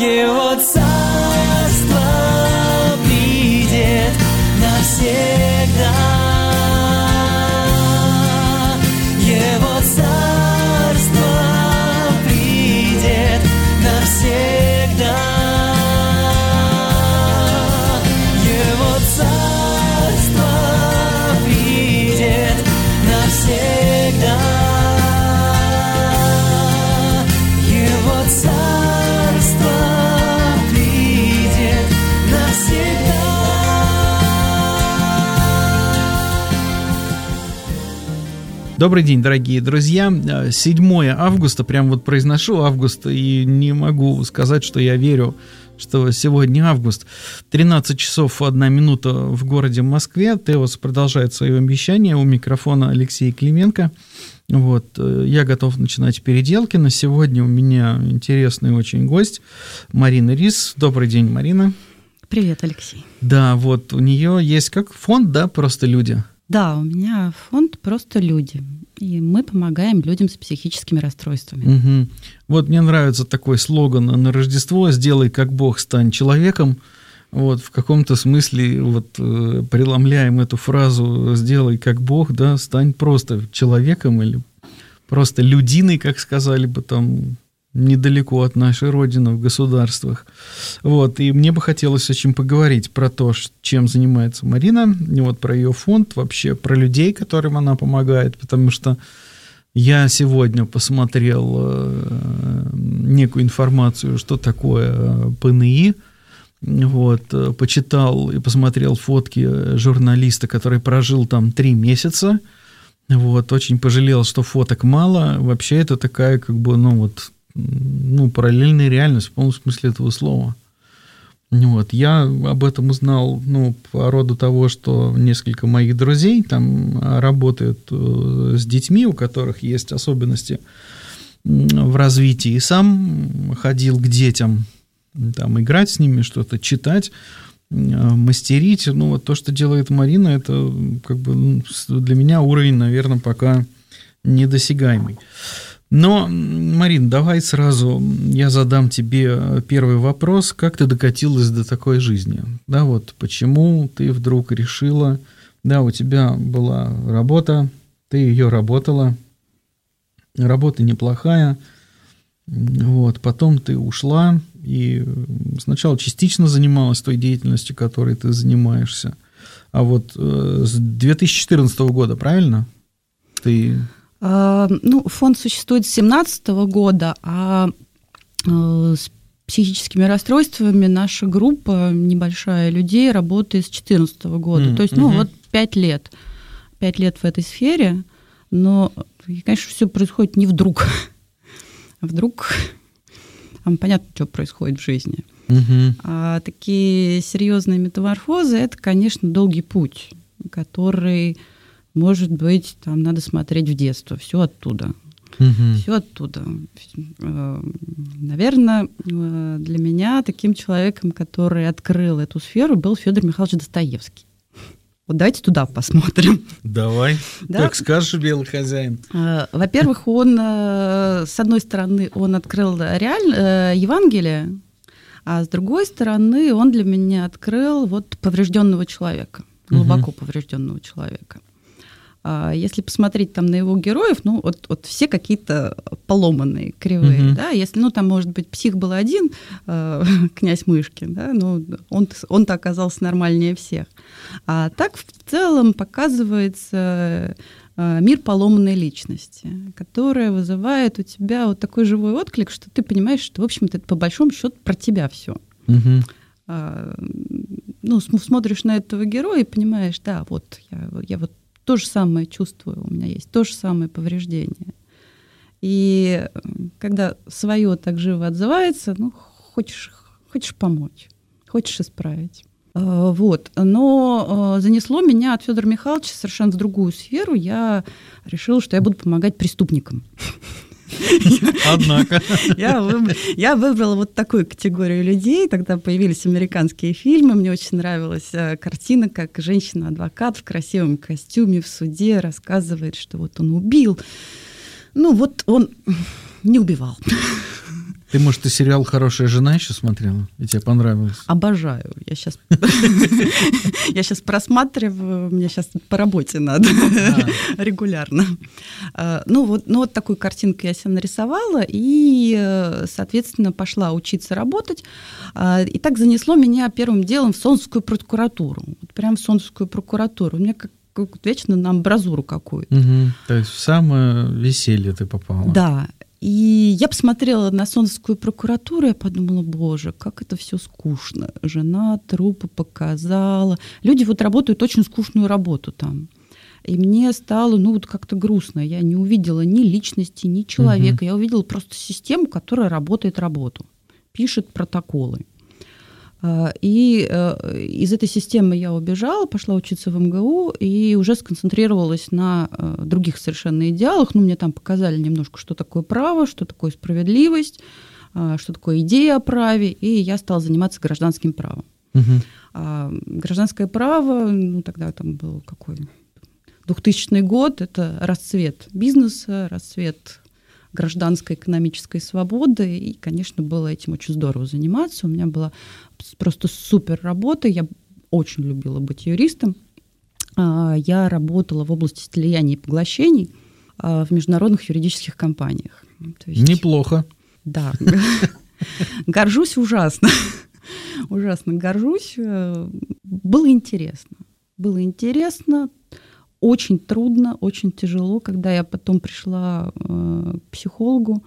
Его царство придет навсегда. Его царство придет навсегда. Его царство придет навсегда. Его царство придет навсегда. Добрый день, дорогие друзья. 7 августа, прям вот произношу август, и не могу сказать, что я верю, что сегодня август. 13 часов 1 минута в городе Москве. Теос продолжает свое вещание. У микрофона Алексей Клименко. Вот, я готов начинать переделки. На сегодня у меня интересный очень гость Марина Рис. Добрый день, Марина. Привет, Алексей. Да, вот у нее есть как фонд, да, «Просто люди». Да, у меня фонд «Просто люди», и мы помогаем людям с психическими расстройствами. Угу. Вот мне нравится такой слоган на Рождество: «Сделай как Бог, стань человеком». Вот в каком-то смысле вот преломляем эту фразу «сделай как Бог», да, стань просто человеком или просто людиной, как сказали бы там недалеко от нашей родины в государствах. Вот, и мне бы хотелось очень поговорить про то, чем занимается Марина, и вот про ее фонд, вообще про людей, которым она помогает, потому что я сегодня посмотрел некую информацию, что такое ПНИ, вот, почитал и посмотрел фотки журналиста, который прожил там 3 месяца, вот, очень пожалел, что фоток мало, вообще это такая, как бы, параллельная реальность в полном смысле этого слова. Вот. Я об этом узнал, по роду того, что несколько моих друзей там работают с детьми, у которых есть особенности в развитии, и сам ходил к детям, там, играть с ними, что-то читать, мастерить. Вот то, что делает Марина, это как бы для меня уровень, наверное, пока недосягаемый. Но, Марин, давай сразу я задам тебе первый вопрос. Как ты докатилась до такой жизни? Да, вот почему ты вдруг решила, да, у тебя была работа, ты ее работала, работа неплохая, вот, потом ты ушла и сначала частично занималась той деятельностью, которой ты занимаешься, а вот с 2014 года, правильно? Ты... Фонд существует с 2017 года, а с психическими расстройствами наша группа небольшая людей работает с 2014 года. То есть, 5 лет. 5 лет в этой сфере, но, конечно, все происходит не вдруг. А вдруг понятно, что происходит в жизни. А такие серьезные метаморфозы – это, конечно, долгий путь, который... Может быть, там надо смотреть в детство, все оттуда. Все оттуда. Наверное, для меня таким человеком, который открыл эту сферу, был Федор Михайлович Достоевский. Вот давайте туда посмотрим. Давай, да? Как скажешь, белый хозяин. Во-первых, он, с одной стороны, он открыл Евангелие, а с другой стороны, он для меня открыл поврежденного человека, глубоко поврежденного человека. Если посмотреть там на его героев, все какие-то поломанные, кривые, да, если, там, может быть, псих был один, князь Мышкин, да, он-то оказался нормальнее всех. А так в целом показывается мир поломанной личности, которая вызывает у тебя вот такой живой отклик, что ты понимаешь, что, в общем-то, это по большому счету про тебя все. Смотришь на этого героя и понимаешь, да, вот я вот то же самое чувствую, у меня есть то же самое повреждение. И когда свое так живо отзывается, хочешь помочь, хочешь исправить. Вот. Но занесло меня от Федора Михайловича совершенно в другую сферу. Я решила, что я буду помогать преступникам. Однако. Я выбрала вот такую категорию людей. Тогда появились американские фильмы. Мне очень нравилась картина, как женщина-адвокат в красивом костюме в суде рассказывает, что вот он убил. Он не убивал. Ты, может, и сериал «Хорошая жена» еще смотрела? И тебе понравилось? Обожаю. Я сейчас просматриваю, мне сейчас по работе надо регулярно. Ну, вот такую картинку я себе нарисовала, и, соответственно, пошла учиться работать. И так занесло меня первым делом в Солнцевскую прокуратуру. Вот прям в Солнцевскую прокуратуру. У меня как вечно на амбразуру какую-то. То есть в самое веселье ты попала. Да. И я посмотрела на Солнцевскую прокуратуру, я подумала, боже, как это все скучно. Жена трупы показала. Люди вот работают очень скучную работу там. И мне стало, вот как-то грустно. Я не увидела ни личности, ни человека. Я увидела просто систему, которая работает работу, пишет протоколы. И из этой системы я убежала, пошла учиться в МГУ и уже сконцентрировалась на других совершенно идеалах. Мне там показали немножко, что такое право, что такое справедливость, что такое идея о праве, и я стала заниматься гражданским правом. Гражданское право, тогда там был какой 2000 год, это расцвет бизнеса, расцвет гражданской экономической свободы, и, конечно, было этим очень здорово заниматься. У меня была просто супер работа, я очень любила быть юристом. Я работала в области слияний и поглощений в международных юридических компаниях. Неплохо. Да. Горжусь ужасно. Ужасно горжусь. Было интересно. Очень трудно, очень тяжело. Когда я потом пришла к психологу,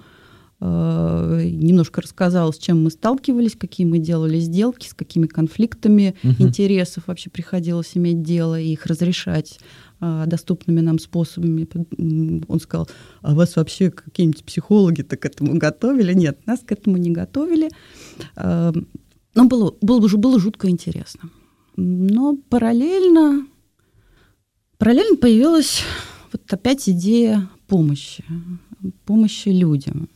немножко рассказала, с чем мы сталкивались, какие мы делали сделки, с какими конфликтами интересов вообще приходилось иметь дело и их разрешать доступными нам способами. Он сказал, а вас вообще какие-нибудь психологи-то к этому готовили? Нет, нас к этому не готовили. Но было жутко интересно. Но параллельно появилась вот опять идея помощи людям.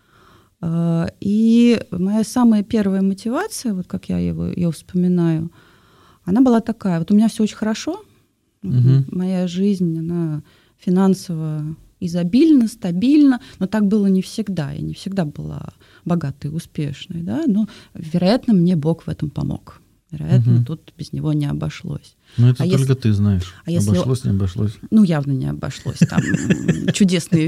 И моя самая первая мотивация, вот как я ее вспоминаю, она была такая. Вот у меня все очень хорошо, моя жизнь, она финансово изобильна, стабильна, но так было не всегда. Я не всегда была богатой и успешной, да? Но, вероятно, мне Бог в этом помог. Вероятно, тут без него не обошлось. Ну, это только ты знаешь. Обошлось, не обошлось? Явно не обошлось. Там чудесные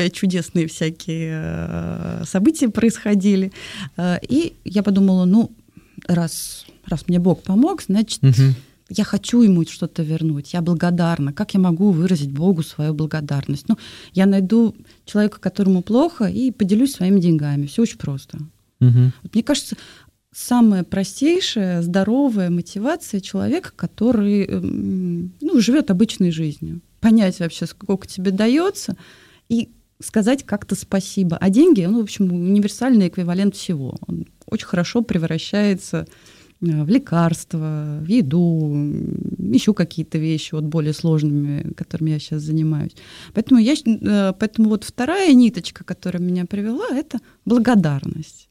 всякие события происходили. И я подумала, раз мне Бог помог, значит, я хочу ему что-то вернуть. Я благодарна. Как я могу выразить Богу свою благодарность? Я найду человека, которому плохо, и поделюсь своими деньгами. Все очень просто. Мне кажется, самая простейшая, здоровая мотивация человека, который живет обычной жизнью. Понять вообще, сколько тебе дается, и сказать как-то спасибо. А деньги, в общем, универсальный эквивалент всего. Он очень хорошо превращается в лекарства, в еду, еще какие-то вещи более сложными, которыми я сейчас занимаюсь. Поэтому вот вторая ниточка, которая меня привела, это благодарность.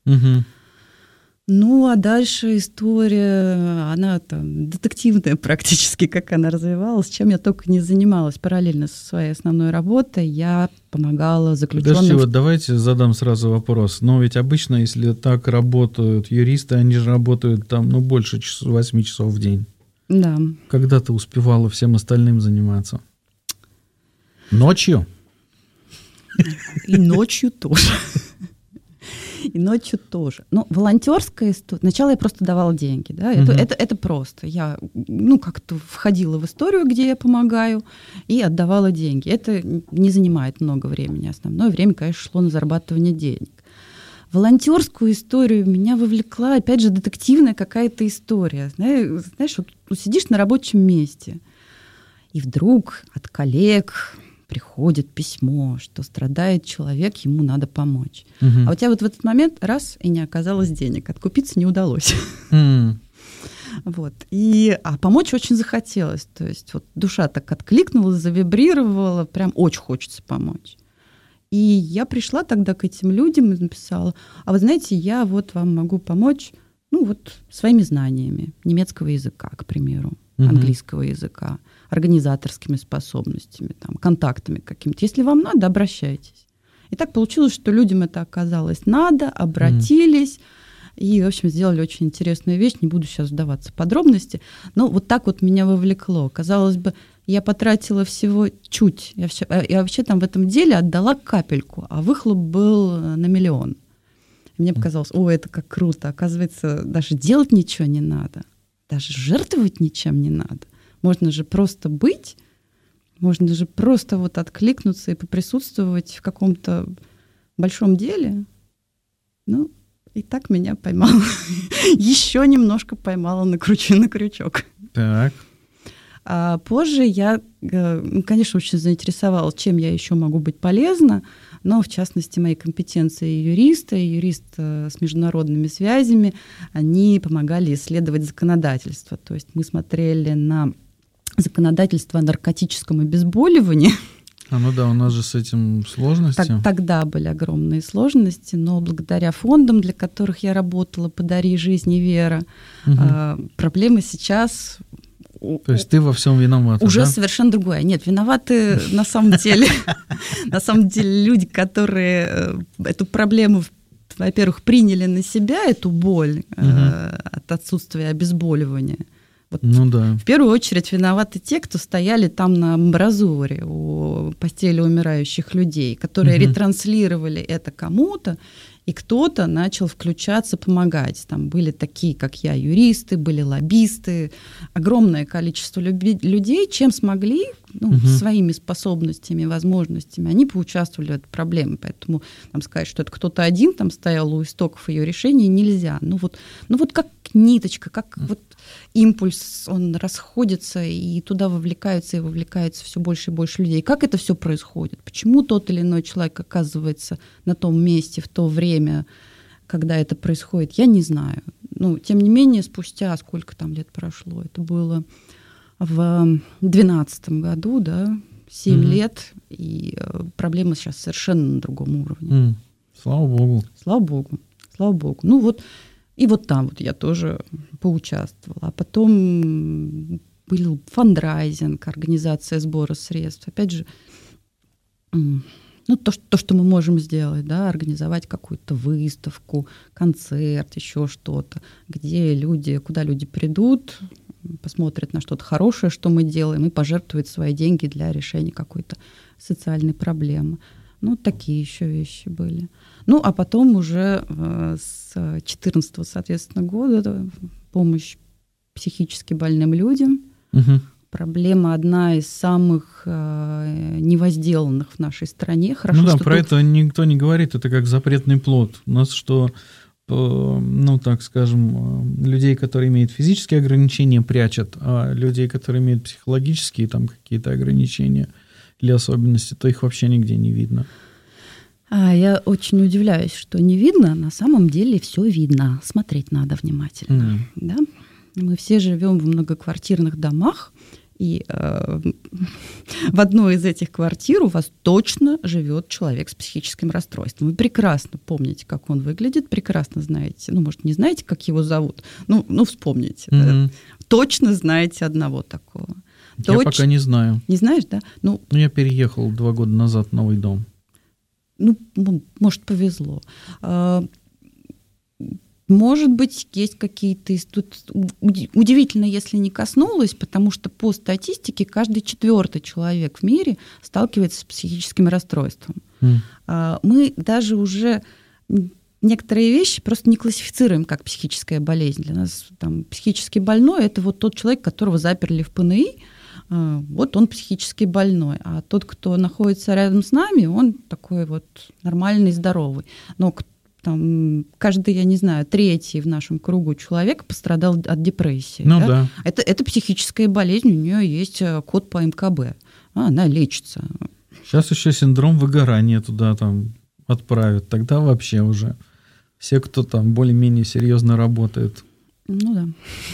А дальше история, она там детективная практически, как она развивалась, чем я только не занималась. Параллельно со своей основной работой я помогала заключенным. Подожди, давайте задам сразу вопрос. Но ведь обычно, если так работают юристы, они же работают там, больше 8 часов в день. Да. Когда ты успевала всем остальным заниматься? Ночью? И ночью тоже. И ночью тоже. Но волонтерская история... Сначала я просто давала деньги. Да? Это просто. Я как-то входила в историю, где я помогаю, и отдавала деньги. Это не занимает много времени. Основное время, конечно, шло на зарабатывание денег. Волонтерскую историю меня вовлекла, опять же, детективная какая-то история. Знаешь, сидишь на рабочем месте, и вдруг от коллег приходит письмо, что страдает человек, ему надо помочь. А у тебя в этот момент раз, и не оказалось денег. Откупиться не удалось. А помочь очень захотелось. То есть душа так откликнулась, завибрировала, прям очень хочется помочь. И я пришла тогда к этим людям и написала, а вы знаете, я вам могу помочь своими знаниями немецкого языка, к примеру, английского языка, организаторскими способностями, контактами какими-то. Если вам надо, обращайтесь. И так получилось, что людям это оказалось надо, обратились, и, в общем, сделали очень интересную вещь, не буду сейчас вдаваться в подробности, но вот так вот меня вовлекло. Казалось бы, я потратила всего чуть, я вообще там в этом деле отдала капельку, а выхлоп был на 1 миллион. Мне показалось, это как круто, оказывается, даже делать ничего не надо, даже жертвовать ничем не надо. Можно же просто быть, можно же просто вот откликнуться и поприсутствовать в каком-то большом деле. Ну, и так меня поймало. Еще немножко поймала на крючок. Так. А позже я, конечно, очень заинтересовалась, чем я еще могу быть полезна, но, в частности, мои компетенции юриста с международными связями, они помогали исследовать законодательство. То есть мы смотрели на законодательство о наркотическом обезболивании. У нас же с этим сложности. Тогда были огромные сложности, но благодаря фондам, для которых я работала, «Подари жизнь и Вера», проблемы сейчас... То есть ты во всем виновата, уже да? Совершенно другое. Нет, виноваты на самом деле люди, которые эту проблему, во-первых, приняли на себя, эту боль от отсутствия обезболивания. В первую очередь виноваты те, кто стояли там на амбразуре у постели умирающих людей, которые ретранслировали это кому-то, и кто-то начал включаться, помогать. Там были такие, как я, юристы, были лоббисты, огромное количество людей, чем смогли, своими способностями, возможностями, они поучаствовали в этой проблеме. Поэтому сказать, что это кто-то один там стоял у истоков ее решения, нельзя. Ну вот как ниточка, как вот импульс, он расходится, и туда вовлекаются все больше и больше людей. Как это все происходит? Почему тот или иной человек оказывается на том месте в то время, когда это происходит, я не знаю. Тем не менее, спустя сколько там лет прошло, это было в 2012 году, 7 лет, и проблема сейчас совершенно на другом уровне. Слава Богу. Слава Богу. И вот там я тоже поучаствовала. А потом был фандрайзинг, организация сбора средств. Опять же, то, что мы можем сделать, организовать какую-то выставку, концерт, еще что-то, куда люди придут, посмотрят на что-то хорошее, что мы делаем, и пожертвуют свои деньги для решения какой-то социальной проблемы. Такие еще вещи были. А потом уже с 2014, соответственно, года помощь психически больным людям. Проблема одна из самых невозделанных в нашей стране. Хорошо, про это никто не говорит, это как запретный плод. У нас так скажем, людей, которые имеют физические ограничения, прячут, а людей, которые имеют психологические какие-то ограничения или особенности, то их вообще нигде не видно. Я очень удивляюсь, что не видно. На самом деле все видно. Смотреть надо внимательно. Да? Мы все живем в многоквартирных домах, и в одной из этих квартир у вас точно живет человек с психическим расстройством. Вы прекрасно помните, как он выглядит, прекрасно знаете, может, не знаете, как его зовут, вспомните. Да? Точно знаете одного такого. Я пока не знаю. Не знаешь, да? Я переехал 2 года назад в новый дом. Может, повезло. Может быть, есть какие-то... Тут удивительно, если не коснулась, потому что по статистике каждый 4-й человек в мире сталкивается с психическим расстройством. Мы даже уже некоторые вещи просто не классифицируем как психическая болезнь. Для нас психически больной — это тот человек, которого заперли в ПНИ, он психически больной. А тот, кто находится рядом с нами, он такой нормальный, здоровый. Но каждый, 3-й в нашем кругу человек пострадал от депрессии. Да. Это психическая болезнь, у нее есть код по МКБ. Она лечится. Сейчас еще синдром выгорания туда отправят. Тогда вообще уже все, кто более-менее серьезно работает. Да.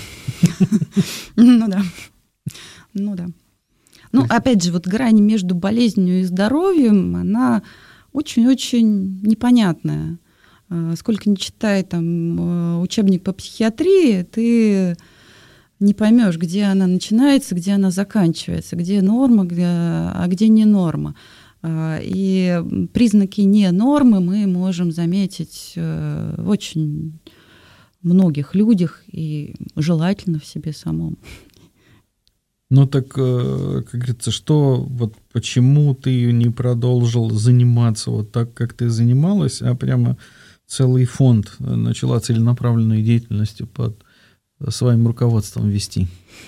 Опять же, грань между болезнью и здоровьем, она очень-очень непонятная. Сколько ни читай учебник по психиатрии, ты не поймешь, где она начинается, где она заканчивается, где норма, а где не норма. И признаки не нормы мы можем заметить в очень многих людях и желательно в себе самом. Ну так, как говорится, почему ты не продолжил заниматься вот так, как ты занималась, а прямо целый фонд начала целенаправленную деятельность под своим руководством вести?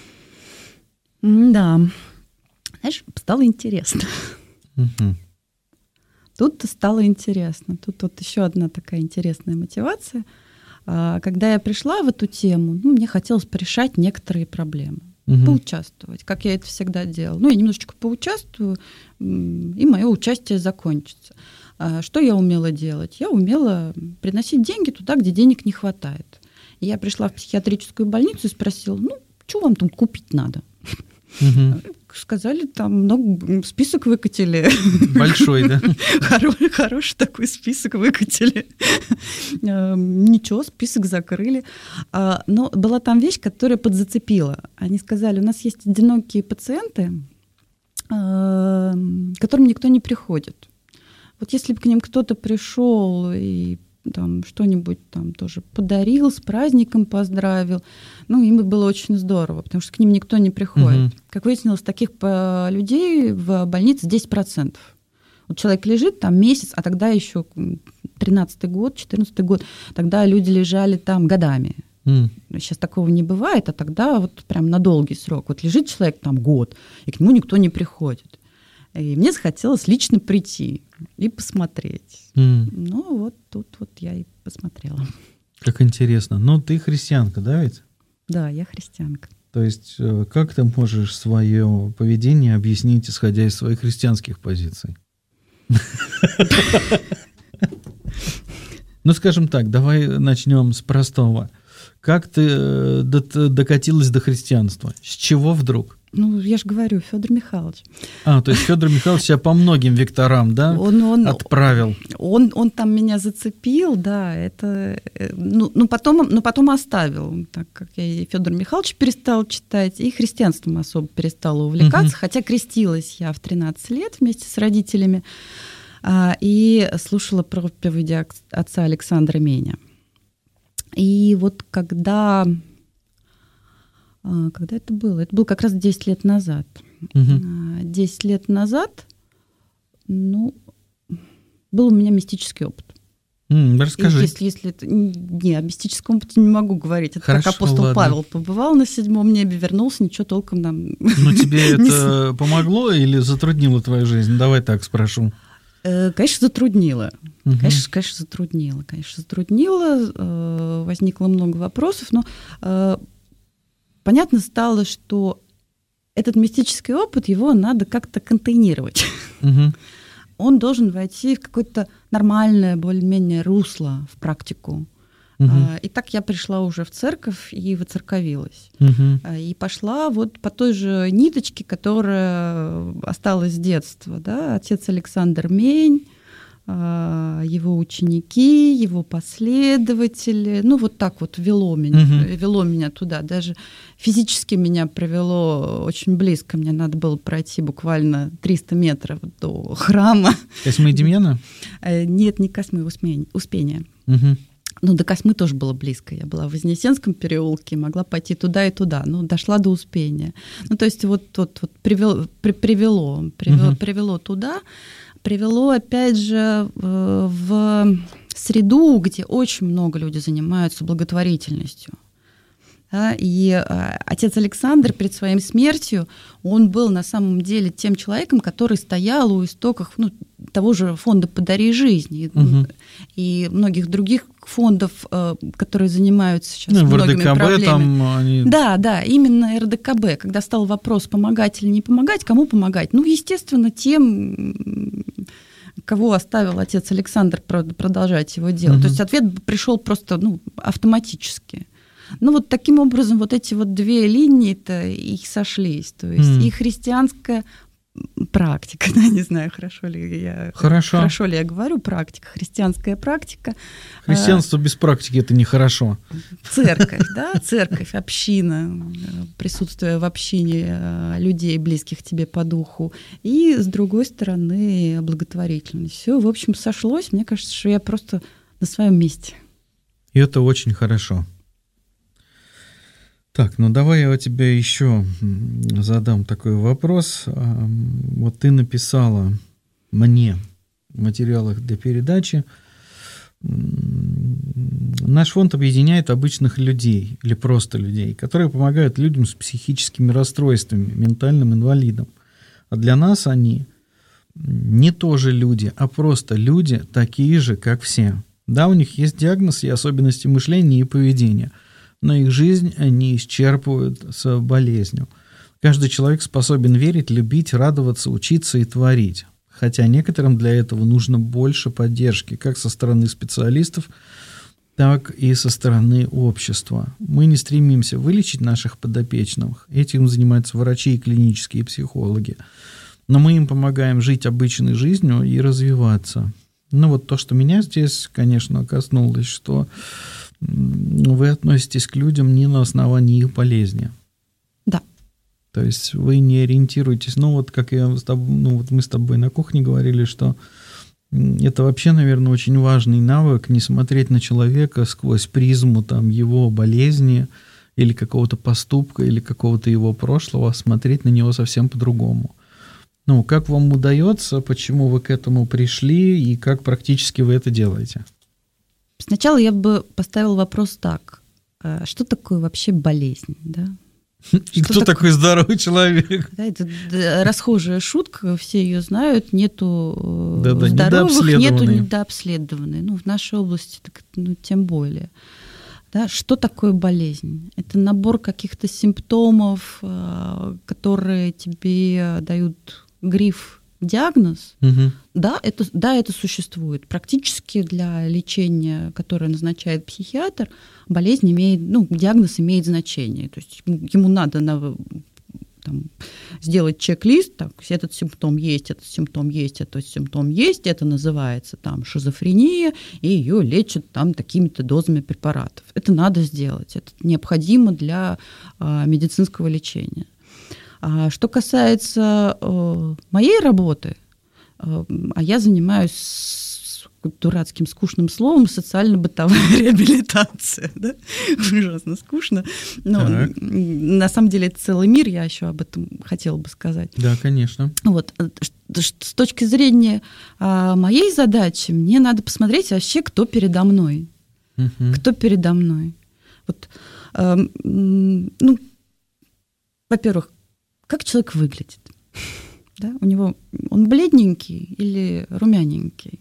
Да. Знаешь, стало интересно. Угу. Тут стало интересно. Тут вот еще одна такая интересная мотивация. Когда я пришла в эту тему, мне хотелось порешать некоторые проблемы. Поучаствовать, как я это всегда делала. Я немножечко поучаствую, и мое участие закончится. Что я умела делать? Я умела приносить деньги туда, где денег не хватает. И я пришла в психиатрическую больницу и спросила, что вам там купить надо? Сказали, там список выкатили. Большой, да? Хороший такой список выкатили. Ничего, список закрыли. Но была там вещь, которая подзацепила. Они сказали, у нас есть одинокие пациенты, к которым никто не приходит. Вот если бы к ним кто-то пришел и там что-нибудь там тоже подарил, с праздником поздравил, им бы было очень здорово, потому что к ним никто не приходит. Как выяснилось, таких людей в больнице 10%. Вот человек лежит там месяц, а тогда еще 13-й год, 14-й год, тогда люди лежали там годами. Сейчас такого не бывает, а тогда вот прям на долгий срок. Вот лежит человек там год, и к нему никто не приходит. И мне захотелось лично прийти и посмотреть. Вот тут вот я и посмотрела. Как интересно. Ты христианка, да ведь? Да, я христианка. То есть как ты можешь свое поведение объяснить, исходя из своих христианских позиций? Скажем так, давай начнем с простого. Как ты докатилась до христианства? С чего вдруг? Я же говорю, Федор Михайлович. То есть Федор Михайлович себя по многим векторам, да, отправил? Он там меня зацепил, да, это... потом оставил, так как я и Федор Михайлович перестала читать, и христианством особо перестала увлекаться, хотя крестилась я в 13 лет вместе с родителями, и слушала проповеди отца Александра Меня. И вот когда это было? Это было как раз 10 лет назад. 10 лет назад, был у меня мистический опыт. Расскажи. Если это... Не, о мистическом опыте не могу говорить. Это Хорошо, как апостол ладно. Павел побывал на 7-м небе, вернулся, ничего толком нам... Тебе это помогло или затруднило твою жизнь? Давай так спрошу. Конечно, затруднило. Конечно, затруднило. Возникло много вопросов, но понятно стало, что этот мистический опыт, его надо как-то контейнировать. Он должен войти в какое-то нормальное, более-менее русло в практику. И так я пришла уже в церковь и воцерковилась. И пошла вот по той же ниточке, которая осталась с детства. Да? Отец Александр Мень, его ученики, его последователи. Вот так вот вело меня туда. Даже физически меня провело очень близко. Мне надо было пройти буквально 300 метров до храма. Косьмы и Демьяна? Нет, не Косьмы, Успения. До Косьмы тоже было близко. Я была в Вознесенском переулке, могла пойти туда и туда. Дошла до Успения. То есть вот привело туда. Привело, опять же, в среду, где очень много людей занимаются благотворительностью. Да? И отец Александр перед своей смертью, он был на самом деле тем человеком, который стоял у истоков того же фонда «Подари жизнь» и многих других фондов, которые занимаются сейчас многими РДКБ проблемами. Там они... Да, именно РДКБ. Когда стал вопрос, помогать или не помогать, кому помогать? Естественно, тем, кого оставил отец Александр продолжать его дело. То есть ответ пришел просто автоматически. Таким образом, вот эти вот две линии-то их сошлись. То есть и христианская практика, да, не знаю, хорошо ли я говорю, практика, христианская практика. Христианство без практики – это нехорошо. Церковь, да, церковь, община, присутствие в общине людей, близких тебе по духу, и, с другой стороны, благотворительность. Все, в общем, сошлось. Мне кажется, что я просто на своем месте. И это очень хорошо. Так, ну давай я тебе еще задам такой вопрос. Вот ты написала мне в материалах для передачи: наш фонд объединяет обычных людей или просто людей, которые помогают людям с психическими расстройствами, ментальным инвалидам. А для нас они не тоже люди, а просто люди, такие же, как все. Да, у них есть диагноз и особенности мышления и поведения, но их жизнь они исчерпывают с болезнью. Каждый человек способен верить, любить, радоваться, учиться и творить. Хотя некоторым для этого нужно больше поддержки, как со стороны специалистов, так и со стороны общества. Мы не стремимся вылечить наших подопечных. Этим занимаются врачи и клинические психологи. Но мы им помогаем жить обычной жизнью и развиваться. Ну вот то, что меня здесь, конечно, коснулось, что вы относитесь к людям не на основании их болезни. Да. То есть вы не ориентируетесь, ну вот как мы с тобой на кухне говорили, что это вообще, наверное, очень важный навык, не смотреть на человека сквозь призму там, его болезни или какого-то поступка, или какого-то его прошлого, а смотреть на него совсем по-другому. Ну, как вам удается, почему вы к этому пришли и как практически вы это делаете? Сначала я бы поставила вопрос так. Что такое вообще болезнь? Да? И кто такой здоровый человек? Да, это расхожая шутка, все ее знают. Нету здоровых, нету недообследованной. Ну, в нашей области так, тем более. Да, что такое болезнь? Это набор каких-то симптомов, которые тебе дают гриф диагноз. Угу. Да, это существует. Практически для лечения, которое назначает психиатр, диагноз имеет значение. То есть ему надо сделать чек-лист, так, этот симптом есть, этот симптом есть, этот симптом есть, это называется там шизофрения, и ее лечат там такими-то дозами препаратов. Это надо сделать, это необходимо для медицинского лечения. Что касается моей работы, а я занимаюсь дурацким скучным словом социально-бытовая реабилитация. Да? Ужасно скучно. Но на самом деле это целый мир, я еще об этом хотела бы сказать. Да, конечно. Вот. С точки зрения моей задачи, мне надо посмотреть вообще, кто передо мной. Угу. Кто передо мной. Вот, во-первых, как человек выглядит? Да? Он бледненький или румяненький?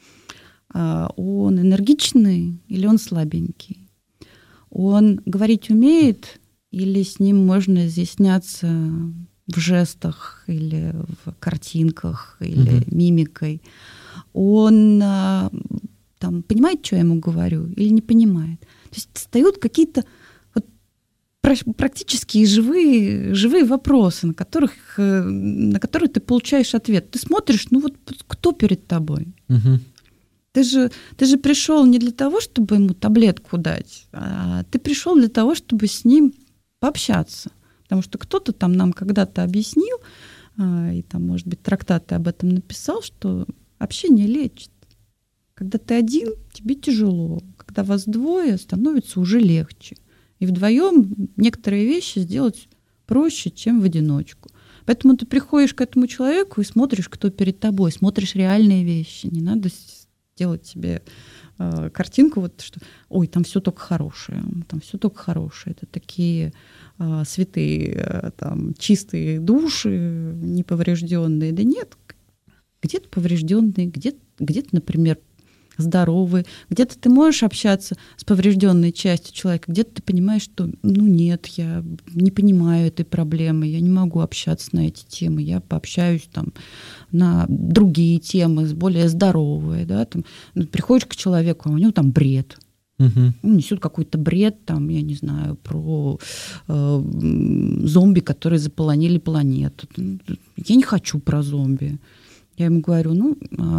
Он энергичный или он слабенький? Он говорить умеет или с ним можно изъясняться в жестах или в картинках или мимикой? Он понимает, что я ему говорю, или не понимает? То есть встают какие-то практически живые вопросы, на которые ты получаешь ответ. Ты смотришь, кто перед тобой? Угу. Ты же пришел не для того, чтобы ему таблетку дать, а ты пришел для того, чтобы с ним пообщаться. Потому что кто-то там нам когда-то объяснил, и там, может быть, трактаты об этом написал, что общение лечит. Когда ты один, тебе тяжело. Когда вас двое, становится уже легче. И вдвоем некоторые вещи сделать проще, чем в одиночку. Поэтому ты приходишь к этому человеку и смотришь, кто перед тобой, смотришь реальные вещи. Не надо делать себе картинку, что ой, там все только хорошее, там все только хорошее. Это такие святые, чистые души, неповрежденные. Да нет, где-то поврежденные, где-то, например, здоровые, где-то ты можешь общаться с поврежденной частью человека, где-то ты понимаешь, что нет, я не понимаю этой проблемы, я не могу общаться на эти темы, я пообщаюсь на другие темы, более здоровые. Да? Приходишь к человеку, а у него там бред. Несут какой-то бред, там, я не знаю, про зомби, которые заполонили планету. Я не хочу про зомби. Я ему говорю,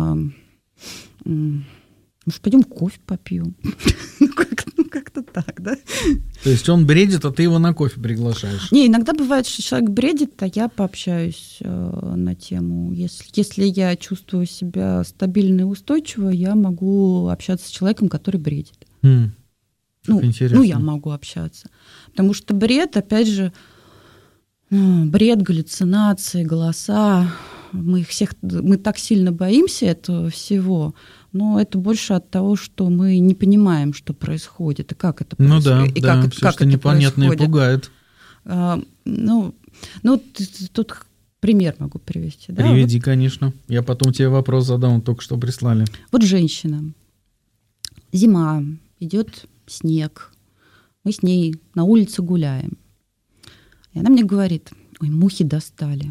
может, пойдем кофе попьем? Как-то так, да? То есть он бредит, а ты его на кофе приглашаешь? Не, иногда бывает, что человек бредит, а я пообщаюсь на тему. Если я чувствую себя стабильно и устойчиво, я могу общаться с человеком, который бредит. Я могу общаться. Потому что бред, опять же, бред, галлюцинации, голоса, мы так сильно боимся этого всего, но это больше от того, что мы не понимаем, что происходит, и как это происходит. Все, что непонятное, пугает. Тут пример могу привести. Приведи, конечно. Я потом тебе вопрос задам, только что прислали. Вот женщина. Зима, идет снег. Мы с ней на улице гуляем. И она мне говорит, ой, мухи достали.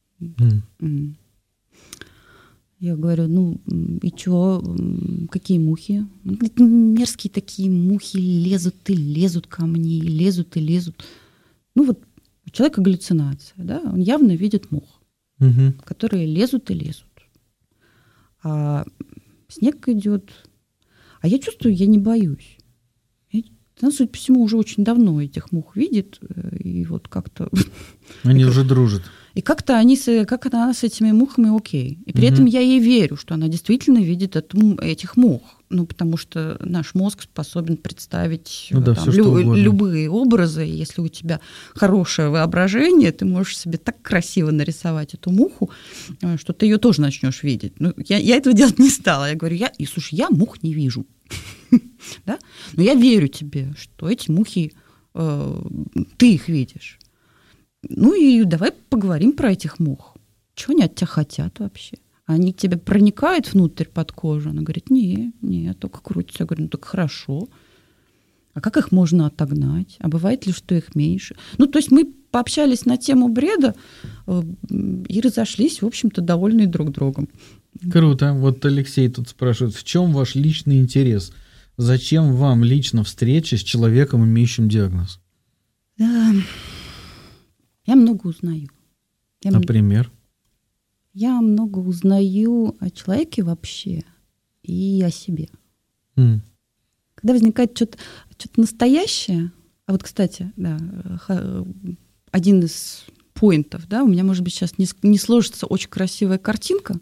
Я говорю, и чё, какие мухи? Она говорит, мерзкие такие мухи лезут и лезут ко мне, и лезут. У человека галлюцинация, да? Он явно видит мух, которые лезут и лезут. А снег идет, а я чувствую, я не боюсь. Она, судя по всему, уже очень давно этих мух видит, и вот как-то... Они уже дружат. И как-то она с этими мухами окей. И при этом я ей верю, что она действительно видит этих мух. Потому что наш мозг способен представить любые образы. Если у тебя хорошее воображение, ты можешь себе так красиво нарисовать эту муху, что ты ее тоже начнешь видеть. Я этого делать не стала. Я говорю, слушай, я мух не вижу. Да? Но я верю тебе, что эти мухи, ты их видишь. И давай поговорим про этих мух. Чего они от тебя хотят вообще? Они к тебе проникают внутрь под кожу? Она говорит, нет, только крутятся. Я говорю, так хорошо. А как их можно отогнать? А бывает ли, что их меньше? То есть мы пообщались на тему бреда и разошлись, в общем-то, довольны друг другом. Круто. Вот Алексей тут спрашивает, в чем ваш личный интерес? Зачем вам лично встреча с человеком, имеющим диагноз? Да, я много узнаю. Например? Я много узнаю о человеке вообще и о себе. Когда возникает что-то настоящее, а вот, кстати, да, один из поинтов, да, у меня, может быть, сейчас не сложится очень красивая картинка,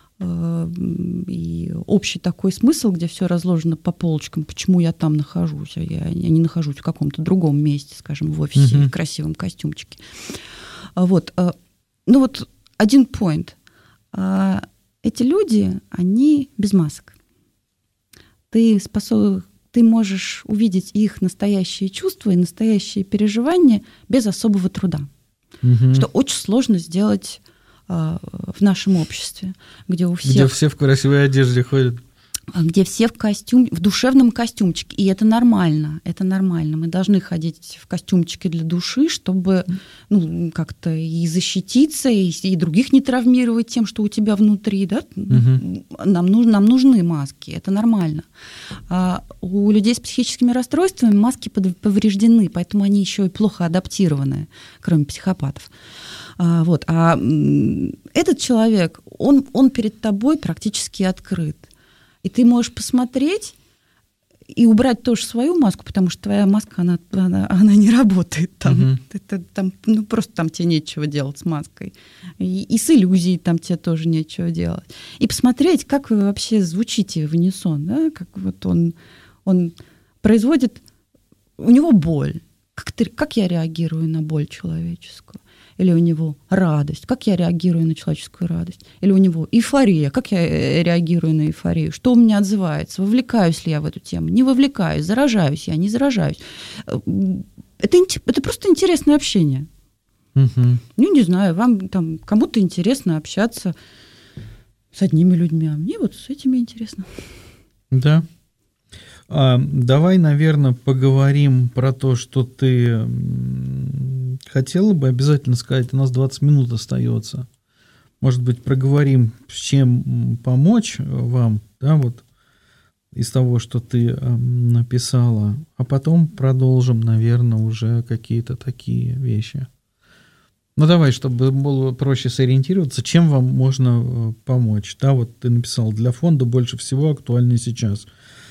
и общий такой смысл, где все разложено по полочкам, почему я там нахожусь, а я не нахожусь в каком-то другом месте, скажем, в офисе, в красивом костюмчике. Один поинт. Эти люди, они без масок. Ты можешь увидеть их настоящие чувства и настоящие переживания без особого труда. Что очень сложно сделать в нашем обществе, где все в красивой одежде ходят. Где все в душевном костюмчике. И это нормально. Мы должны ходить в костюмчике для души, чтобы как-то и защититься, и других не травмировать тем, что у тебя внутри. Да? Нам нужны маски. Это нормально. А у людей с психическими расстройствами маски повреждены, поэтому они еще и плохо адаптированы, кроме психопатов. А этот человек, он перед тобой практически открыт. И ты можешь посмотреть и убрать тоже свою маску, потому что твоя маска, она не работает там. Просто там тебе нечего делать с маской. И с иллюзией там тебе тоже нечего делать. И посмотреть, как вы вообще звучите в унисон. Да? Как вот он производит... У него боль. Как я реагирую на боль человеческую? Или у него радость, как я реагирую на человеческую радость? Или у него эйфория, как я реагирую на эйфорию? Что у меня отзывается? Вовлекаюсь ли я в эту тему? Не вовлекаюсь, заражаюсь я, не заражаюсь. Это просто интересное общение. Не знаю, вам там кому-то интересно общаться с одними людьми, а мне вот с этими интересно. Да. Давай, наверное, поговорим про то, что ты хотела бы обязательно сказать. У нас 20 минут остается. Может быть, проговорим, с чем помочь вам. Да, вот. из того, что ты написала, а потом продолжим, наверное, уже какие-то такие вещи. Ну, давай, чтобы было проще сориентироваться, чем вам можно помочь. Да, вот ты написал, для фонда больше всего актуальны сейчас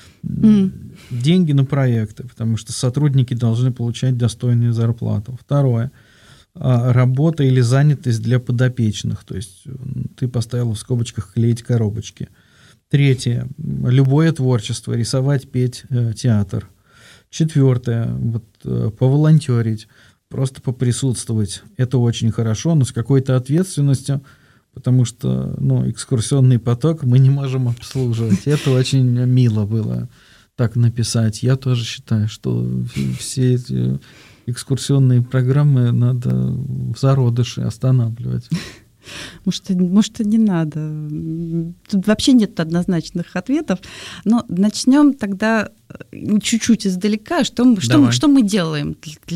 деньги на проекты, потому что сотрудники должны получать достойную зарплату. Второе. Работа или занятость для подопечных. То есть ты поставила в скобочках клеить коробочки. Третье. Любое творчество. Рисовать, петь, театр. Четвертое. Вот, поволонтерить. Просто поприсутствовать. Это очень хорошо, но с какой-то ответственностью, потому что экскурсионный поток мы не можем обслуживать. Это очень мило было так написать. Я тоже считаю, что все эти экскурсионные программы надо в зародыше останавливать. Может, и не надо. Тут вообще нет однозначных ответов. Но начнем тогда чуть-чуть издалека. Что мы делаем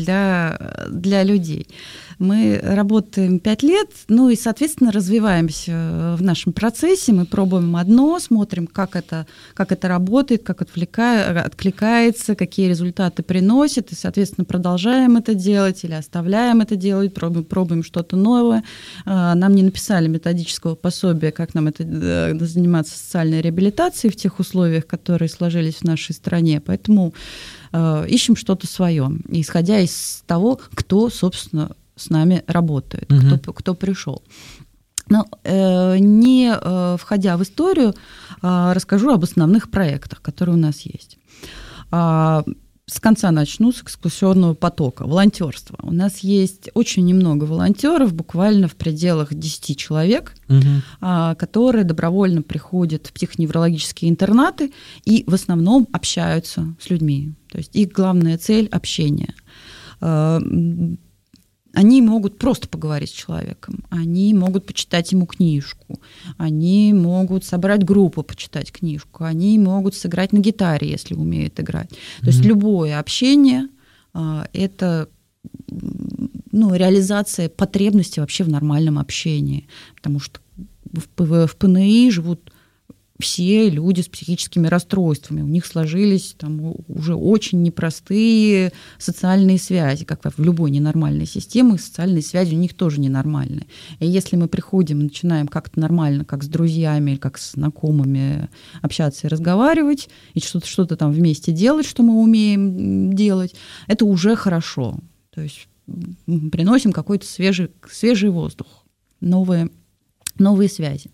для людей? Мы работаем 5 лет, и, соответственно, развиваемся в нашем процессе. Мы пробуем одно, смотрим, как это работает, как откликается, какие результаты приносит, и, соответственно, продолжаем это делать или оставляем это делать, пробуем что-то новое. Нам не написали методического пособия, как нам заниматься социальной реабилитацией в тех условиях, которые сложились в нашей стране, поэтому ищем что-то свое, исходя из того, кто, собственно, с нами работает, кто пришел. Но не входя в историю, расскажу об основных проектах, которые у нас есть. С конца начну, с экскурсионного потока, волонтерство. У нас есть очень немного волонтеров, буквально в пределах 10 человек, которые добровольно приходят в психоневрологические интернаты и в основном общаются с людьми. То есть их главная цель – общение. Они могут просто поговорить с человеком, они могут почитать ему книжку, они могут собрать группу, почитать книжку, они могут сыграть на гитаре, если умеют играть. То есть любое общение – это реализация потребности вообще в нормальном общении, потому что в ПНИ живут все люди с психическими расстройствами. У них сложились там уже очень непростые социальные связи, как в любой ненормальной системе, социальные связи у них тоже ненормальные. И если мы приходим и начинаем как-то нормально, как с друзьями или как с знакомыми общаться и разговаривать, и что-то там вместе делать, что мы умеем делать, это уже хорошо. То есть приносим какой-то свежий воздух, новые связи.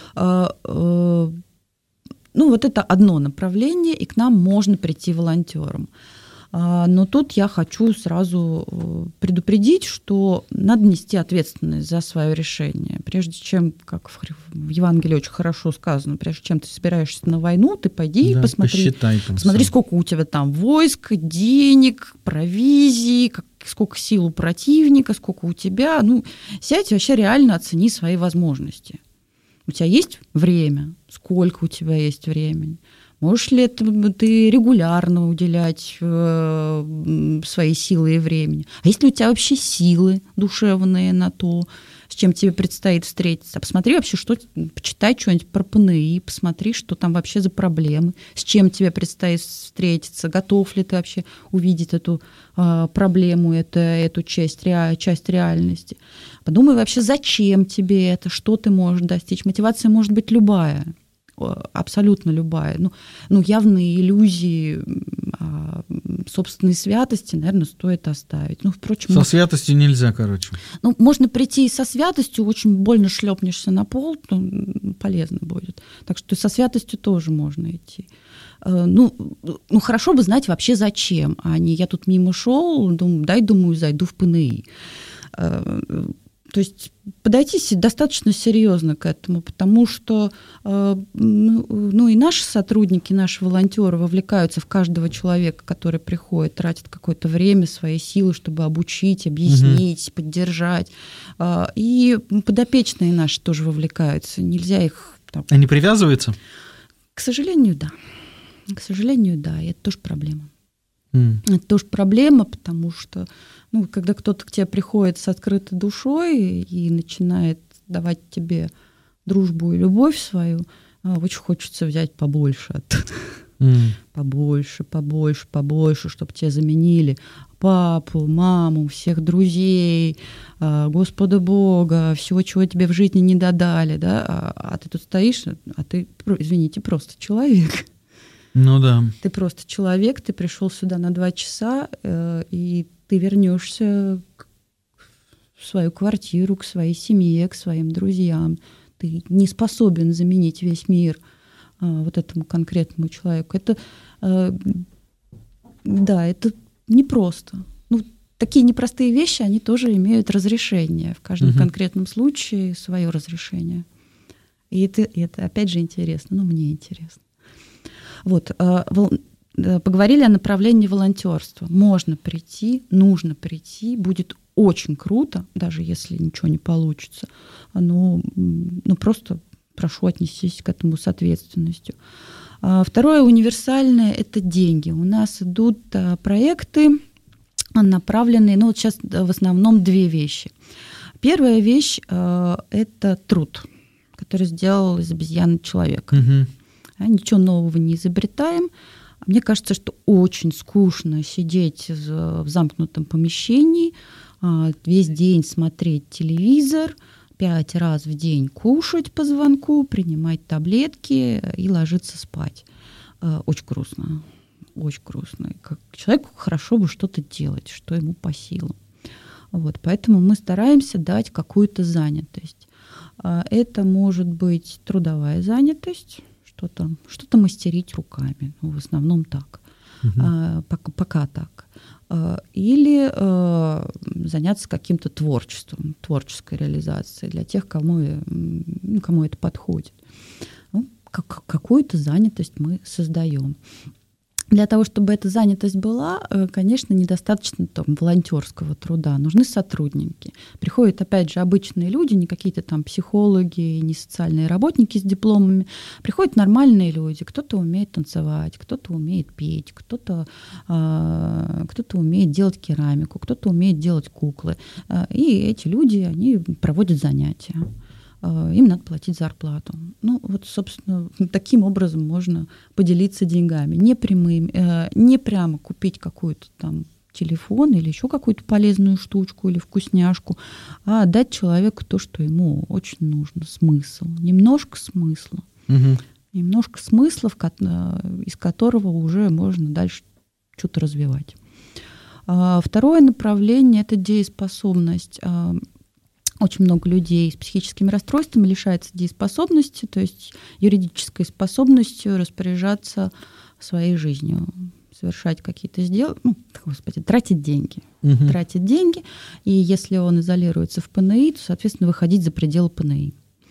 Вот это одно направление, и к нам можно прийти волонтером. Но тут я хочу сразу предупредить, что надо нести ответственность за свое решение. Прежде чем, как в Евангелии очень хорошо сказано, прежде чем ты собираешься на войну, ты пойди и посмотри, сколько у тебя там войск, денег, провизии, сколько сил у противника, сколько у тебя. Сядь и вообще реально оцени свои возможности. У тебя есть время? Сколько у тебя есть времени? Можешь ли ты регулярно уделять свои силы и времени? А есть ли у тебя вообще силы душевные на то, с чем тебе предстоит встретиться? Посмотри вообще, почитай что-нибудь про ПНИ, посмотри, что там вообще за проблемы, с чем тебе предстоит встретиться, готов ли ты вообще увидеть эту проблему, эту часть реальности. Подумай вообще, зачем тебе это, что ты можешь достичь. Мотивация может быть любая. Абсолютно любая. Явные иллюзии собственной святости, наверное, стоит оставить. Впрочем, со святостью нельзя, короче. Можно прийти и со святостью, очень больно шлепнешься на пол, полезно будет. Так что со святостью тоже можно идти. Хорошо бы знать вообще зачем, а не я тут мимо шел, думаю, зайду в ПНИ. То есть подойти достаточно серьезно к этому, потому что и наши сотрудники, наши волонтеры вовлекаются в каждого человека, который приходит, тратят какое-то время, свои силы, чтобы обучить, объяснить, поддержать. И подопечные наши тоже вовлекаются. Нельзя их... Они привязываются? К сожалению, да. И это тоже проблема. Это тоже проблема, потому что когда кто-то к тебе приходит с открытой душой и начинает давать тебе дружбу и любовь свою, очень хочется взять побольше Побольше, чтобы тебя заменили папу, маму, всех друзей, Господа Бога, всего, чего тебе в жизни не додали, да, а ты тут стоишь, а ты, извините, просто человек. Ну да. Ты просто человек, ты пришел сюда на 2 часа, и ты вернешься в свою квартиру, к своей семье, к своим друзьям. Ты не способен заменить весь мир вот этому конкретному человеку. Это, да, это непросто. Ну, такие непростые вещи, они тоже имеют разрешение. В каждом конкретном случае свое разрешение. И это опять же интересно. Ну, мне интересно. Вот. Поговорили о направлении волонтерства. Можно прийти, нужно прийти, будет очень круто, даже если ничего не получится. Ну, просто прошу, отнестись к этому с ответственностью. Второе универсальное – это деньги. У нас идут проекты, направленные, ну вот сейчас в основном 2 вещи. Первая вещь – это труд, который сделал из обезьяны человека. Ничего нового не изобретаем. Мне кажется, что очень скучно сидеть в замкнутом помещении, весь день смотреть телевизор, 5 раз в день кушать по звонку, принимать таблетки и ложиться спать. Очень грустно. Очень грустно. Как человеку хорошо бы что-то делать, что ему по силам. Вот, поэтому мы стараемся дать какую-то занятость. Это может быть трудовая занятость, что-то мастерить руками. Ну, в основном так. Пока так. Или заняться каким-то творчеством, творческой реализацией для тех, кому это подходит. Ну, какую-то занятость мы создаем. Для того, чтобы эта занятость была, конечно, недостаточно волонтерского труда. Нужны сотрудники. Приходят, опять же, обычные люди, не какие-то там психологи, не социальные работники с дипломами. Приходят нормальные люди. Кто-то умеет танцевать, кто-то умеет петь, кто-то умеет делать керамику, кто-то умеет делать куклы. И эти люди, они проводят занятия. Им надо платить зарплату. Ну, вот, собственно, таким образом можно поделиться деньгами. Не прямо купить какой-то там телефон или еще какую-то полезную штучку или вкусняшку, а дать человеку то, что ему очень нужно. Смысл. Немножко смысла. Немножко смысла, из которого уже можно дальше что-то развивать. Второе направление – это дееспособность. Очень много людей с психическими расстройствами лишается дееспособности, то есть юридической способностью распоряжаться своей жизнью, совершать какие-то сделки, тратить деньги. Тратить деньги, и если он изолируется в ПНИ, то, соответственно, выходить за пределы ПНИ.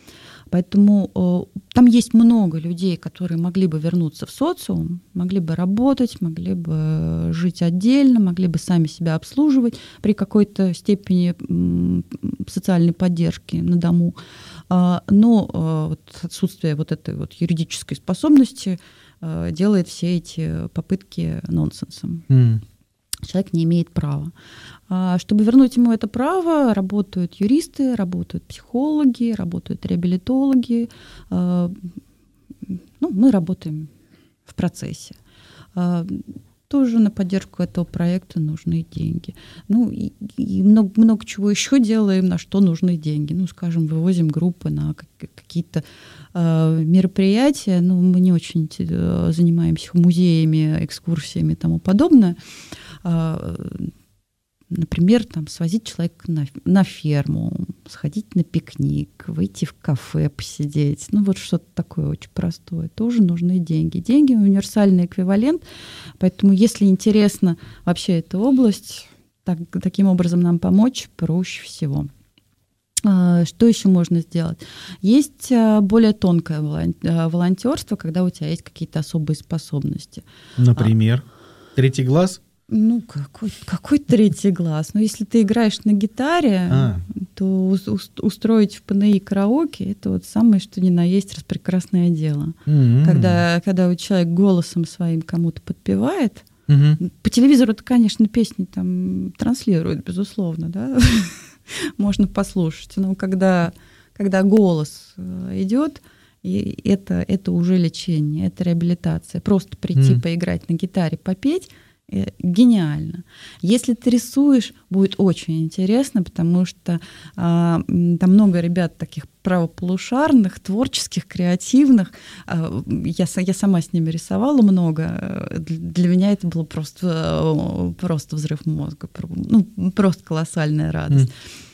Поэтому там есть много людей, которые могли бы вернуться в социум, могли бы работать, могли бы жить отдельно, могли бы сами себя обслуживать при какой-то степени социальной поддержки на дому. Но отсутствие вот этой вот юридической способности делает все эти попытки нонсенсом. Человек не имеет права. Чтобы вернуть ему это право, работают юристы, работают психологи, работают реабилитологи. Мы работаем в процессе. Тоже на поддержку этого проекта нужны деньги. И много чего еще делаем, на что нужны деньги. Скажем, вывозим группы на какие-то мероприятия. Мы не очень занимаемся музеями, экскурсиями и тому подобное. Например, свозить человека на ферму, сходить на пикник, выйти в кафе, посидеть. Что-то такое очень простое. Тоже нужны деньги. Деньги — универсальный эквивалент. Поэтому, если интересна вообще эта область, таким образом нам помочь проще всего. Что еще можно сделать? Есть более тонкое волонтерство, когда у тебя есть какие-то особые способности. Например, третий глаз? Какой третий глаз? Если ты играешь на гитаре, то устроить в ПНИ караоке — это самое, что ни на есть распрекрасное дело. Когда человек голосом своим кому-то подпевает, по телевизору это, конечно, песни там транслируют, безусловно, да? Можно послушать. Но когда голос идет, И это уже лечение, это реабилитация. Просто прийти, поиграть на гитаре, попеть — гениально. Если ты рисуешь, будет очень интересно, потому что там много ребят таких правополушарных, творческих, креативных. Я сама с ними рисовала много. Для меня это было просто взрыв мозга. Просто колоссальная радость.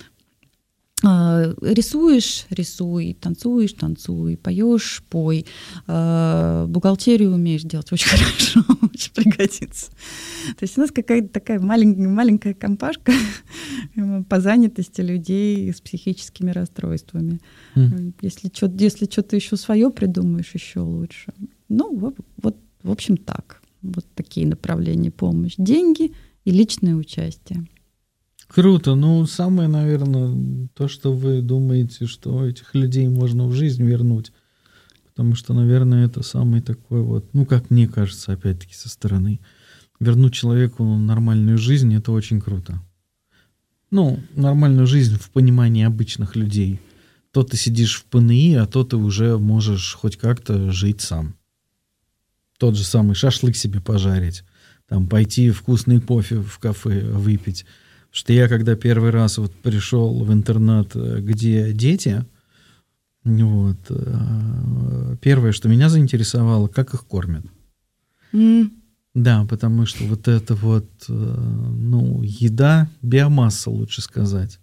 Рисуешь — рисуй, танцуешь — танцуй, поешь — пой, бухгалтерию умеешь делать очень хорошо, очень пригодится. То есть у нас какая-то такая маленькая компашка по занятости людей с психическими расстройствами. Если что-то еще свое придумаешь, еще лучше. Ну, вот в общем, так. Вот такие направления: помощь, деньги и личное участие. Круто. Ну, самое, наверное, то, что вы думаете, что этих людей можно в жизнь вернуть. Потому что, наверное, это самый такой вот, ну, как мне кажется, опять-таки, со стороны. Вернуть человеку нормальную жизнь — это очень круто. Ну, нормальную жизнь в понимании обычных людей. То ты сидишь в ПНИ, а то ты уже можешь хоть как-то жить сам. Тот же самый шашлык себе пожарить. Там пойти вкусный кофе в кафе выпить. Потому что я, когда первый раз вот пришел в интернат, где дети, вот, первое, что меня заинтересовало, как их кормят. Да, потому что вот это вот, ну, еда, биомасса, лучше сказать.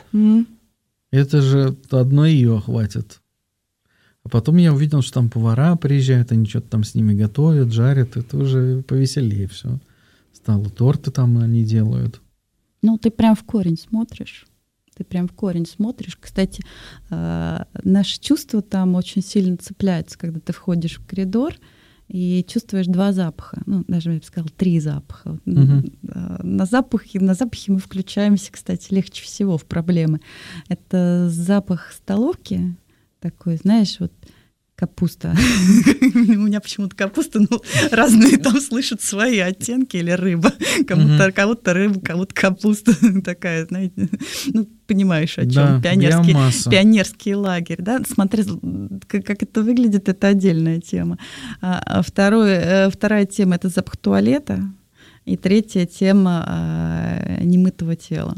Это же одной ее хватит. А потом я увидел, что там повара приезжают, они что-то там с ними готовят, жарят. Это уже повеселее все стало. Торты там они делают. Ну, ты прям в корень смотришь. Кстати, наши чувства там очень сильно цепляются, когда ты входишь в коридор и чувствуешь 2 запаха. Ну, даже я бы сказала, 3 запаха. На запахи мы включаемся, кстати, легче всего в проблемы. Это запах столовки такой, знаешь, вот капуста. У меня почему-то капуста, ну, разные там слышат свои оттенки, или рыба. Кому-то рыба, кому-то капуста такая, знаете, ну, понимаешь, о чем. Пионерский лагерь, да? Смотри, как это выглядит, это отдельная тема. Вторая тема — это запах туалета. И третья тема — немытого тела.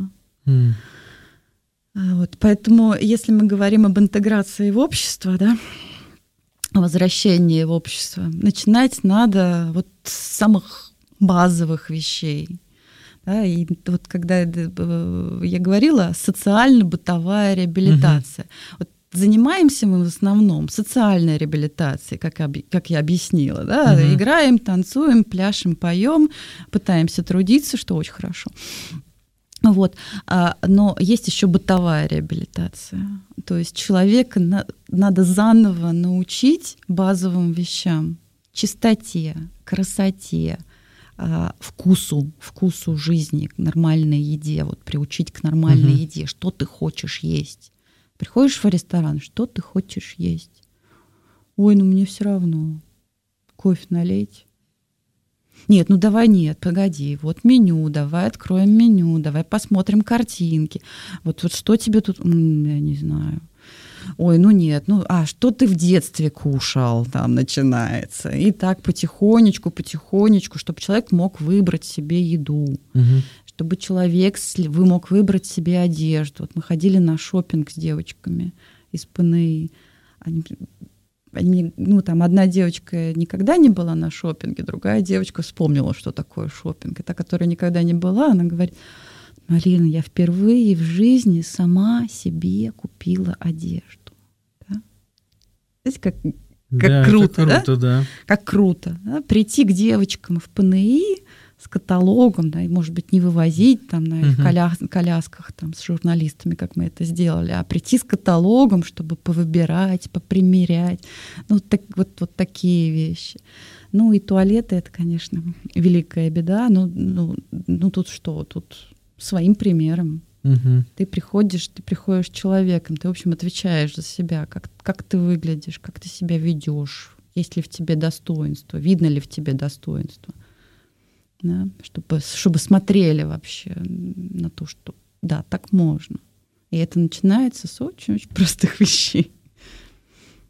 Вот, поэтому, если мы говорим об интеграции в общество, да, возвращении в общество, начинать надо вот с самых базовых вещей. Да, и вот когда я говорила, социально-бытовая реабилитация. Вот занимаемся мы в основном социальной реабилитацией, как я объяснила. Да? Играем, танцуем, пляшем, поем, пытаемся трудиться, что очень хорошо. Вот. Но есть еще бытовая реабилитация. То есть человека надо заново научить базовым вещам: чистоте, красоте, вкусу жизни, к нормальной еде, вот приучить к нормальной еде. Что ты хочешь есть? Приходишь в ресторан, что ты хочешь есть? Ой, ну мне все равно. Кофе налейте. Нет, ну давай нет, погоди, вот меню, давай откроем меню, давай посмотрим картинки. Вот что тебе тут, я не знаю. Ой, ну нет, что ты в детстве кушал, там начинается. И так потихонечку, чтобы человек мог выбрать себе еду, чтобы человек мог выбрать себе одежду. Вот мы ходили на шопинг с девочками из ПНИ. Там одна девочка никогда не была на шопинге, другая девочка вспомнила, что такое шопинг. И та, которая никогда не была, она говорит: Марина, я впервые в жизни сама себе купила одежду. Да? Знаете, как круто, да? Как круто. Да? Прийти к девочкам в ПНИ с каталогом, да, и, может быть, не вывозить там на их колясках там, с журналистами, как мы это сделали, а прийти с каталогом, чтобы повыбирать, попримерять. Ну, вот такие вещи. Ну, и туалеты — это, конечно, великая беда. Ну тут что? Тут своим примером. Ты приходишь человеком, ты, в общем, отвечаешь за себя, как ты выглядишь, как ты себя ведешь, есть ли в тебе достоинство, видно ли в тебе достоинство. Да, чтобы смотрели вообще на то, что да, так можно. И это начинается с очень-очень простых вещей.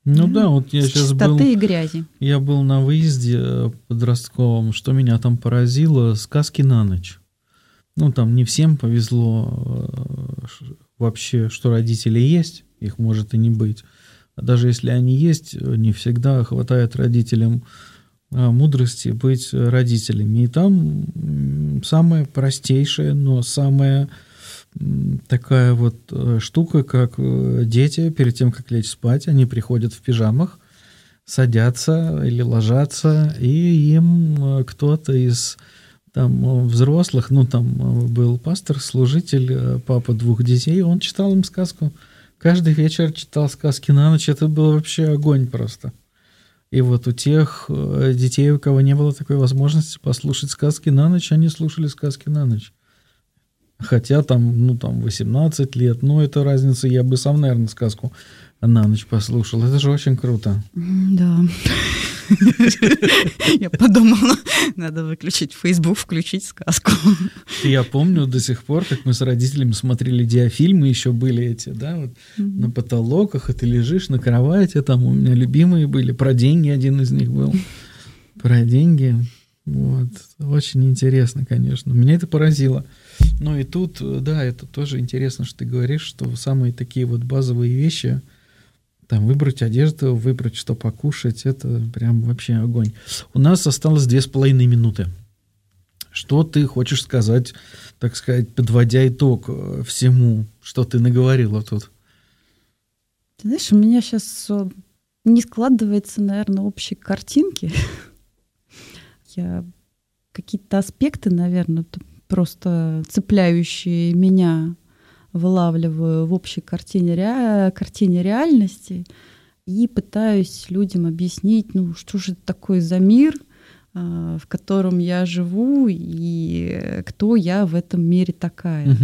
Ну да, вот я сейчас был... Чистоты и грязи. Я был на выезде подростковом, что меня там поразило, сказки на ночь. Ну, там не всем повезло вообще, что родители есть, их может и не быть. А даже если они есть, не всегда хватает родителям мудрости быть родителями. И там самая простейшая, но самая такая вот штука, как дети перед тем, как лечь спать, они приходят в пижамах, садятся или ложатся, и им кто-то из там взрослых, ну там был пастор, служитель, папа 2 детей, он читал им сказку. Каждый вечер читал сказки на ночь, это был вообще огонь просто. И вот у тех детей, у кого не было такой возможности послушать сказки на ночь, они слушали сказки на ночь. Хотя там, ну, там 18 лет, ну, это разница, я бы сам, наверное, сказку на ночь послушал. Это же очень круто. Да. Я подумала, надо выключить Facebook, включить сказку. Я помню до сих пор, как мы с родителями смотрели диафильмы, еще были эти, да, вот на потолоках, и ты лежишь на кровати, там у меня любимые были, про деньги один из них был. Про деньги. Вот. Очень интересно, конечно. Меня это поразило. Ну и тут, да, это тоже интересно, что ты говоришь, что самые такие вот базовые вещи, там, выбрать одежду, выбрать, что покушать, это прям вообще огонь. У нас осталось 2,5 минуты. Что ты хочешь сказать, так сказать, подводя итог всему, что ты наговорила тут? Ты знаешь, у меня сейчас не складывается, наверное, общей картинки. Я какие-то аспекты, наверное, просто цепляющие меня, вылавливаю в общей картине реальности и пытаюсь людям объяснить, ну, что же это такое за мир, в котором я живу, и кто я в этом мире такая.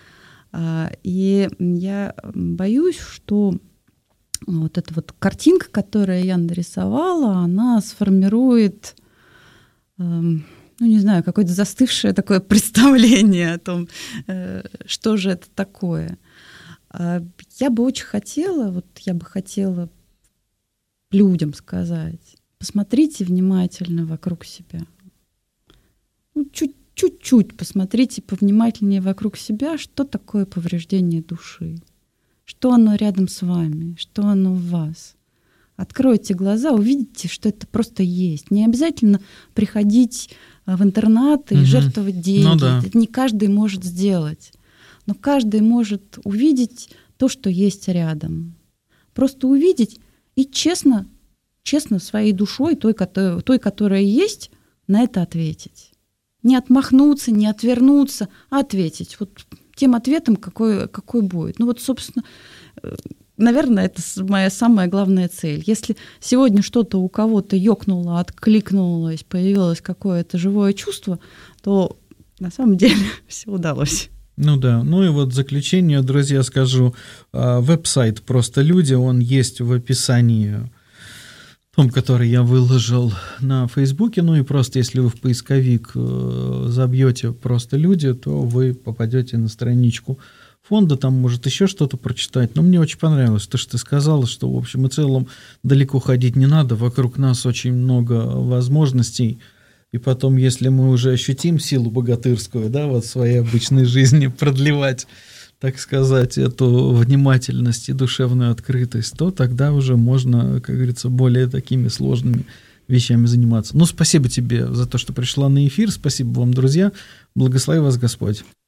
И я боюсь, что вот эта вот картинка, которую я нарисовала, она сформирует, ну, не знаю, какое-то застывшее такое представление о том, что же это такое. Я бы очень хотела, людям сказать, посмотрите внимательно вокруг себя. Ну, чуть-чуть посмотрите повнимательнее вокруг себя, что такое повреждение души, что оно рядом с вами, что оно в вас. Откройте глаза, увидите, что это просто есть. Не обязательно приходить в интернат и жертвовать деньги. Ну, да. Это не каждый может сделать. Но каждый может увидеть то, что есть рядом. Просто увидеть и честно своей душой, той, которая есть, на это ответить. Не отмахнуться, не отвернуться, а ответить. Вот тем ответом, какой будет. Ну вот, собственно, наверное, это моя самая главная цель. Если сегодня что-то у кого-то ёкнуло, откликнулось, появилось какое-то живое чувство, то на самом деле все удалось. Ну да, ну и вот в заключение, друзья, скажу, веб-сайт «Просто люди», он есть в описании, том, который я выложил на Фейсбуке, ну и просто если вы в поисковик забьете «Просто люди», то вы попадете на страничку фонда, там, может, еще что-то прочитать. Но мне очень понравилось то, что ты сказала, что в общем и целом далеко ходить не надо, вокруг нас очень много возможностей, и потом, если мы уже ощутим силу богатырскую, да, вот в своей обычной жизни продлевать, так сказать, эту внимательность и душевную открытость, то тогда уже можно, как говорится, более такими сложными вещами заниматься. Ну, спасибо тебе за то, что пришла на эфир, спасибо вам, друзья, благослови вас Господь.